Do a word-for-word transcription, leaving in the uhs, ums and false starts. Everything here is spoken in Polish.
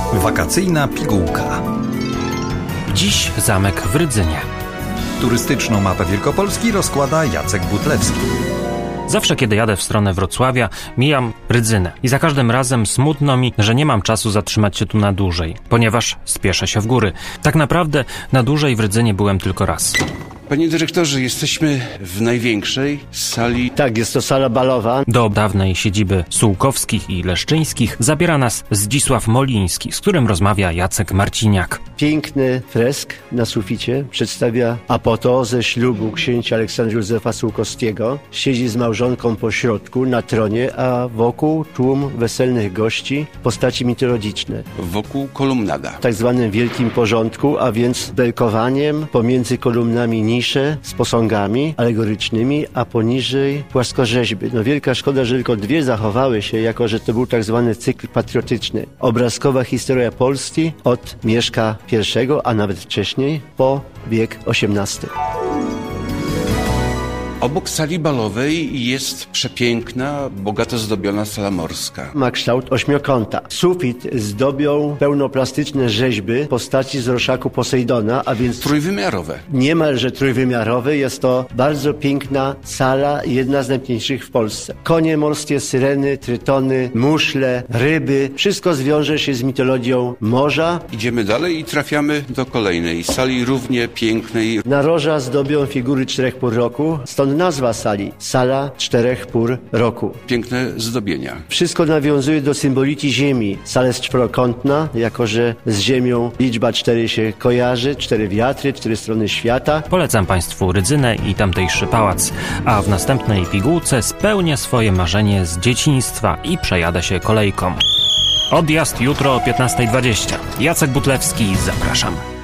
Wakacyjna pigułka. Dziś zamek w Rydzynie. Turystyczną mapę Wielkopolski rozkłada Jacek Butlewski. Zawsze, kiedy jadę w stronę Wrocławia, mijam Rydzynę. I za każdym razem smutno mi, że nie mam czasu zatrzymać się tu na dłużej, ponieważ spieszę się w góry. Tak naprawdę na dłużej w Rydzynie byłem tylko raz. Panie dyrektorze, jesteśmy w największej sali... Tak, jest to sala balowa. Do dawnej siedziby Sułkowskich i Leszczyńskich zabiera nas Zdzisław Moliński, z którym rozmawia Jacek Marciniak. Piękny fresk na suficie przedstawia apoteozę ślubu księcia Aleksandra Józefa Sułkowskiego. Siedzi z małżonką po środku na tronie, a wokół tłum weselnych gości, postaci mitologiczne. Wokół kolumnada. W tak zwanym wielkim porządku, a więc belkowaniem pomiędzy kolumnami niż z posągami alegorycznymi, a poniżej płaskorzeźby. No wielka szkoda, że tylko dwie zachowały się, jako że to był tak zwany cykl patriotyczny. Obrazkowa historia Polski od Mieszka pierwszego, a nawet wcześniej, po wiek osiemnasty. Obok sali balowej jest przepiękna, bogato zdobiona sala morska. Ma kształt ośmiokąta. Sufit zdobią pełnoplastyczne rzeźby postaci z orszaku Posejdona, a więc trójwymiarowe. Niemalże trójwymiarowe. Jest to bardzo piękna sala, jedna z najpiękniejszych w Polsce. Konie morskie, syreny, trytony, muszle, ryby. Wszystko zwiąże się z mitologią morza. Idziemy dalej i trafiamy do kolejnej sali, równie pięknej. Naroża zdobią figury czterech pór roku, stąd nazwa sali. Sala czterech pór roku. Piękne zdobienia. Wszystko nawiązuje do symboliki Ziemi. Sala jest czworokątna, jako że z Ziemią liczba cztery się kojarzy, cztery wiatry, cztery strony świata. Polecam Państwu Rydzynę i tamtejszy pałac, a w następnej pigułce spełnię swoje marzenie z dzieciństwa i przejadę się kolejką. Odjazd jutro o piętnasta dwadzieścia. Jacek Butlewski, zapraszam.